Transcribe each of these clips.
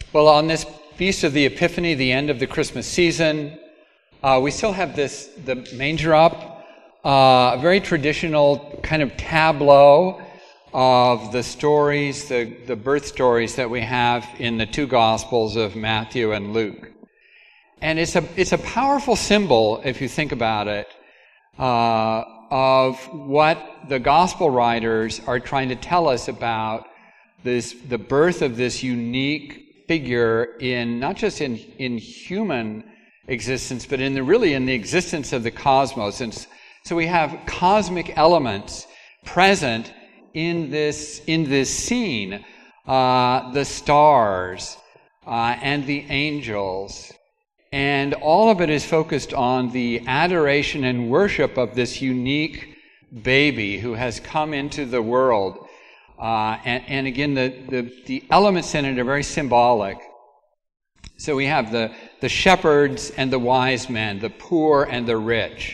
Well, on this Feast of the Epiphany, the end of the Christmas season, we still have the manger up, a very traditional kind of tableau of the stories, the birth stories that we have in the two Gospels of Matthew and Luke. And it's a powerful symbol, if you think about it, of what the Gospel writers are trying to tell us about the birth of this unique figure in not just in human existence, but in the existence of the cosmos. And so we have cosmic elements present in this scene, the stars and the angels, and all of it is focused on the adoration and worship of this unique baby who has come into the world. And again, the elements in it are very symbolic. So we have the shepherds and the wise men, the poor and the rich.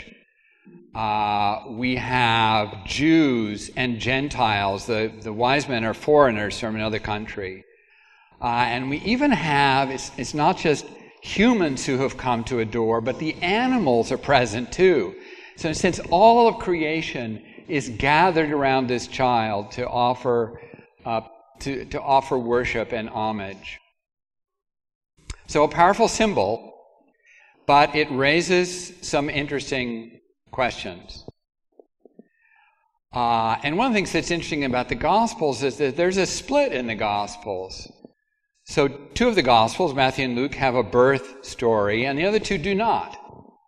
We have Jews and Gentiles. The wise men are foreigners from another country. And we even have, it's not just humans who have come to adore, but the animals are present too. So since all of creation is gathered around this child to offer to offer worship and homage. So a powerful symbol, but it raises some interesting questions. And one of the things that's interesting about the Gospels is that there's a split in the Gospels. So two of the Gospels, Matthew and Luke, have a birth story, and the other two do not.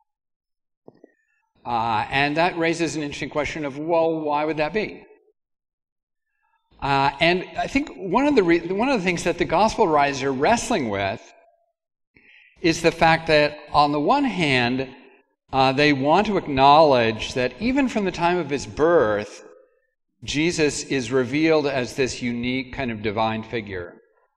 And that raises an interesting question of, well, why would that be? And I think one of the things that the Gospel writers are wrestling with is the fact that, on the one hand, they want to acknowledge that even from the time of his birth, Jesus is revealed as this unique kind of divine figure.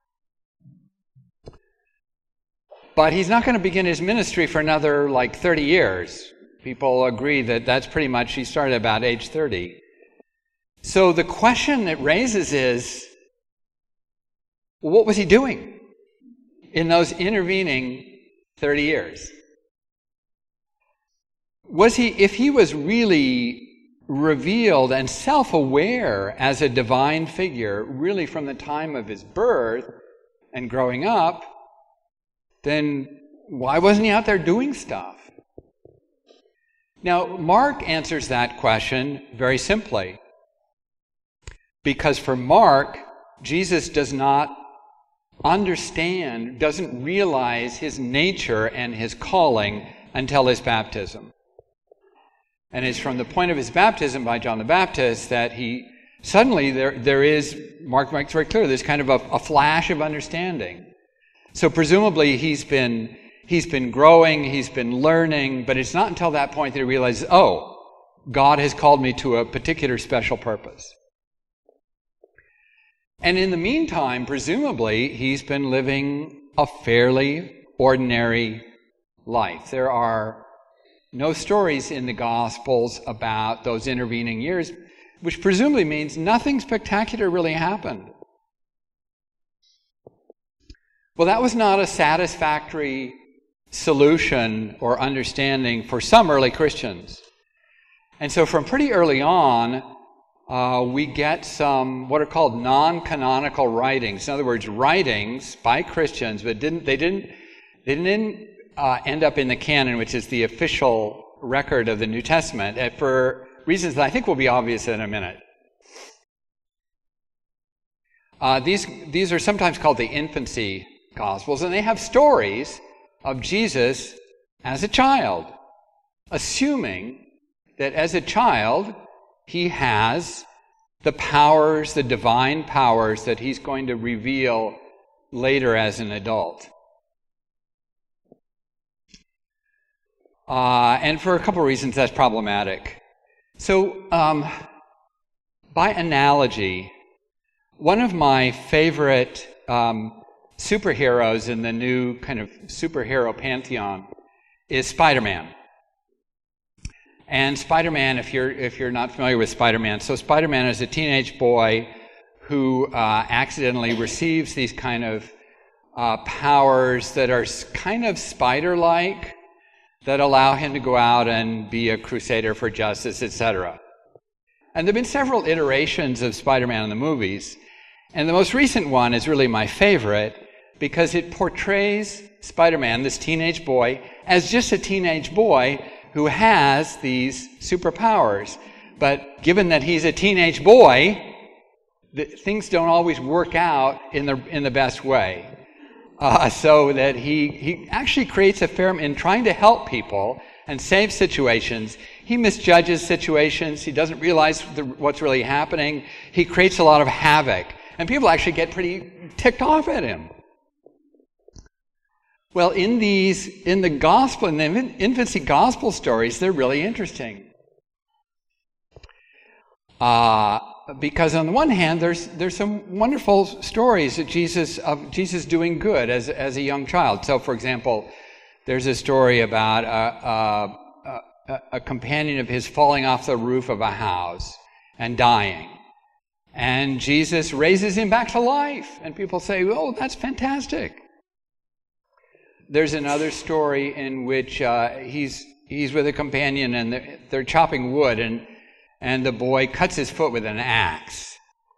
But he's not going to begin his ministry for another 30 years. People agree that that's pretty much, he started about age 30. So the question it raises is, what was he doing in those intervening 30 years? If he was really revealed and self-aware as a divine figure, really from the time of his birth and growing up, then why wasn't he out there doing stuff? Now, Mark answers that question very simply. Because for Mark, Jesus does not understand, doesn't realize his nature and his calling until his baptism. And it's from the point of his baptism by John the Baptist that he suddenly there is, Mark makes very clear, there's kind of a flash of understanding. So presumably he's been growing, he's been learning, but it's not until that point that he realizes, oh, God has called me to a particular special purpose. And in the meantime, presumably, he's been living a fairly ordinary life. There are no stories in the Gospels about those intervening years, which presumably means nothing spectacular really happened. Well, that was not a satisfactory solution or understanding for some early Christians. And so from pretty early on, we get some what are called non-canonical writings. In other words, writings by Christians, but they didn't end up in the canon, which is the official record of the New Testament, for reasons that I think will be obvious in a minute. These are sometimes called the infancy Gospels, and they have stories of Jesus as a child, assuming that as a child he has the powers, the divine powers that he's going to reveal later as an adult. And for a couple of reasons that's problematic. So, by analogy, one of my favorite superheroes in the new kind of superhero pantheon is Spider-Man. And Spider-Man, if you're not familiar with Spider-Man, so Spider-Man is a teenage boy who accidentally receives these kind of powers that are kind of spider-like, that allow him to go out and be a crusader for justice, etc. And there have been several iterations of Spider-Man in the movies, and the most recent one is really my favorite because it portrays Spider-Man, this teenage boy, as just a teenage boy who has these superpowers. But given that he's a teenage boy, things don't always work out in the best way. So that he actually creates a fair, in trying to help people and save situations, he misjudges situations, he doesn't realize what's really happening, he creates a lot of havoc, and people actually get pretty ticked off at him. Well, in the gospel, in the infancy gospel stories, they're really interesting. Because on the one hand, there's some wonderful stories of Jesus doing good as a young child. So, for example, there's a story about a companion of his falling off the roof of a house and dying. And Jesus raises him back to life. And people say, oh, that's fantastic. There's another story in which he's with a companion and they're chopping wood and the boy cuts his foot with an axe.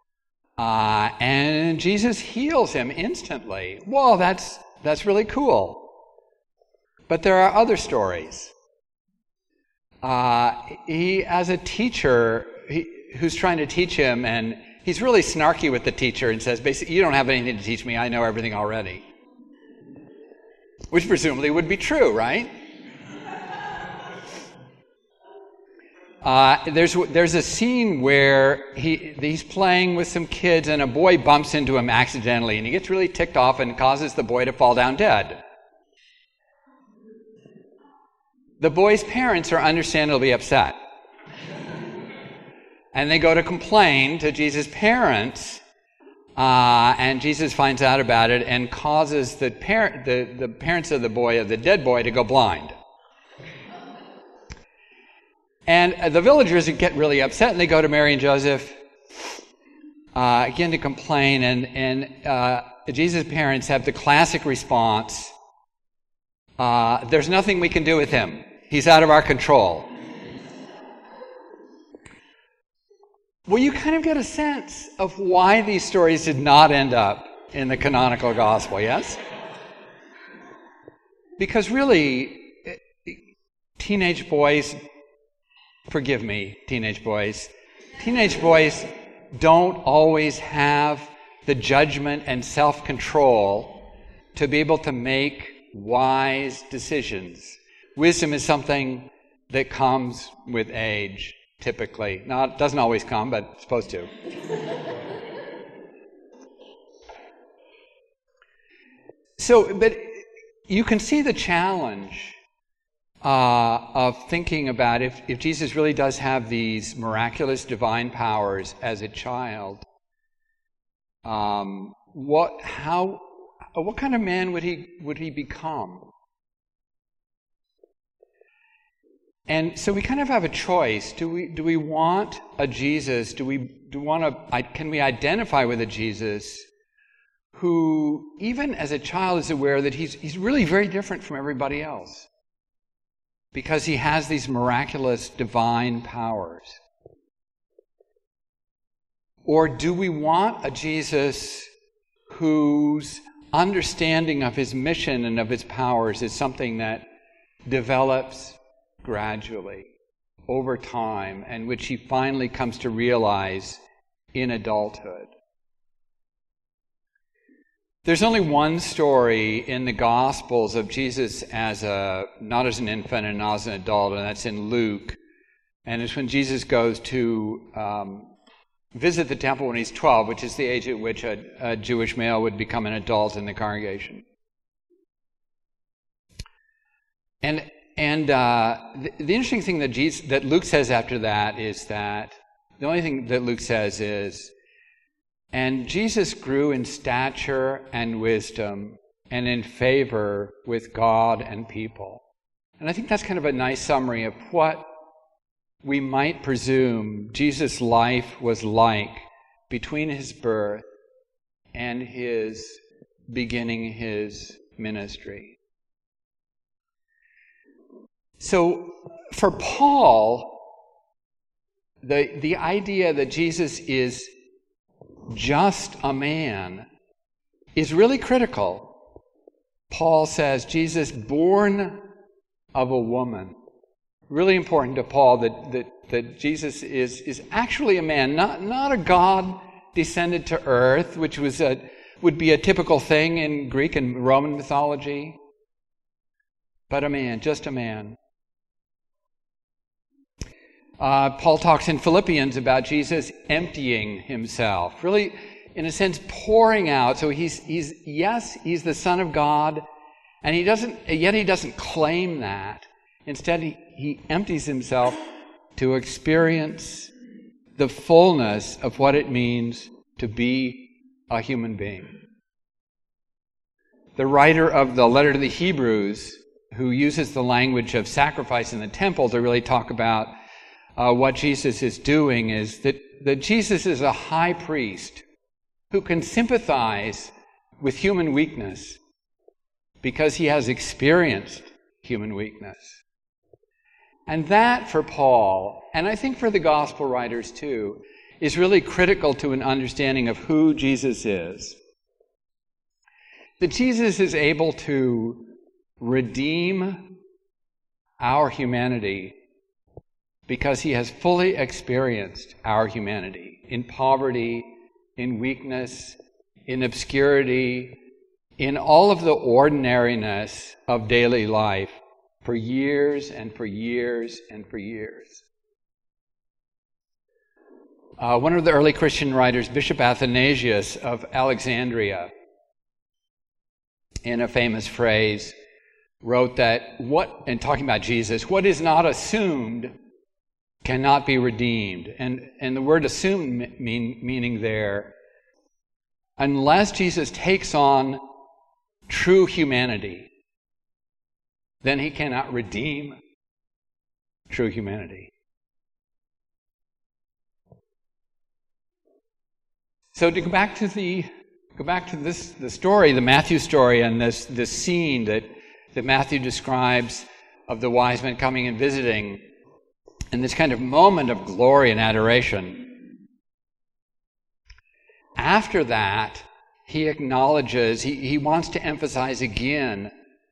And Jesus heals him instantly. Whoa, that's really cool. But there are other stories. He, as a teacher, who's trying to teach him, and he's really snarky with the teacher and says, basically, you don't have anything to teach me, I know everything already. Which presumably would be true, right? There's a scene where he's playing with some kids and a boy bumps into him accidentally and he gets really ticked off and causes the boy to fall down dead. The boy's parents are understandably upset. And they go to complain to Jesus' parents, and Jesus finds out about it and causes the parents of the dead boy, to go blind. And the villagers get really upset, and they go to Mary and Joseph again to complain. And Jesus' parents have the classic response: "There's nothing we can do with him. He's out of our control." Well, you kind of get a sense of why these stories did not end up in the canonical gospel, yes? Because really, teenage boys, forgive me, teenage boys don't always have the judgment and self-control to be able to make wise decisions. Wisdom is something that comes with age. Typically. It doesn't always come, but it's supposed to. But you can see the challenge of thinking about if Jesus really does have these miraculous divine powers as a child, what kind of man would he become? And so we kind of have a choice. Do we want a Jesus? Can we identify with a Jesus who, even as a child, is aware that he's really very different from everybody else because he has these miraculous divine powers? Or do we want a Jesus whose understanding of his mission and of his powers is something that develops gradually, over time, and which he finally comes to realize in adulthood? There's only one story in the Gospels of Jesus not as an infant and not as an adult, and that's in Luke. And it's when Jesus goes to visit the temple when he's 12, which is the age at which a Jewish male would become an adult in the congregation. And the interesting thing that Luke says after that is that the only thing that Luke says is, "And Jesus grew in stature and wisdom and in favor with God and people." And I think that's kind of a nice summary of what we might presume Jesus' life was like between his birth and his beginning his ministry. So for Paul, the idea that Jesus is just a man is really critical. Paul says, Jesus born of a woman. Really important to Paul that Jesus is actually a man, not a God descended to earth, which would be a typical thing in Greek and Roman mythology, but a man, just a man. Paul talks in Philippians about Jesus emptying himself, really, in a sense, pouring out. So he's the Son of God, and yet he doesn't claim that. Instead, he empties himself to experience the fullness of what it means to be a human being. The writer of the letter to the Hebrews, who uses the language of sacrifice in the temple to really talk about what Jesus is doing, is that Jesus is a high priest who can sympathize with human weakness because he has experienced human weakness. And that, for Paul, and I think for the gospel writers too, is really critical to an understanding of who Jesus is. That Jesus is able to redeem our humanity because he has fully experienced our humanity in poverty, in weakness, in obscurity, in all of the ordinariness of daily life for years and for years and for years. One of the early Christian writers, Bishop Athanasius of Alexandria, in a famous phrase, wrote that in talking about Jesus, what is not assumed cannot be redeemed. And the word assumed meaning there, unless Jesus takes on true humanity, then he cannot redeem true humanity. So to go back to the story, the Matthew story, and this scene that Matthew describes of the wise men coming and visiting, and this kind of moment of glory and adoration. After that, he acknowledges, he wants to emphasize again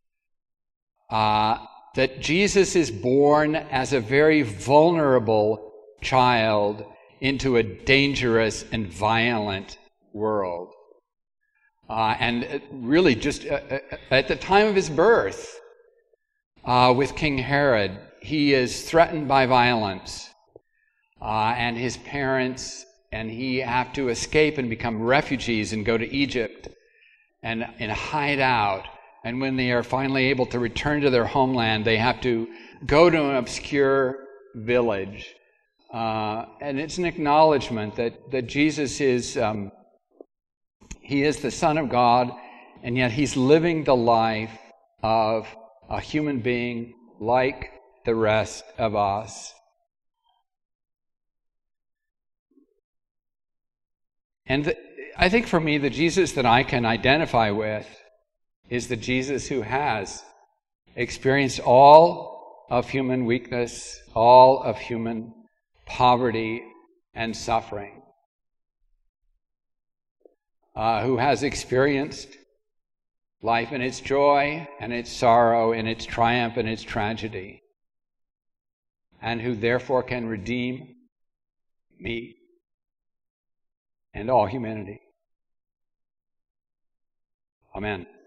that Jesus is born as a very vulnerable child into a dangerous and violent world. And really just at the time of his birth, with King Herod, he is threatened by violence, and his parents and he have to escape and become refugees and go to Egypt and hide out. And when they are finally able to return to their homeland, they have to go to an obscure village. And it's an acknowledgement that Jesus is, he is the Son of God, and yet he's living the life of a human being like the rest of us. And I think for me, the Jesus that I can identify with is the Jesus who has experienced all of human weakness, all of human poverty and suffering, who has experienced life in its joy and its sorrow, in its triumph and its tragedy, and who therefore can redeem me and all humanity. Amen.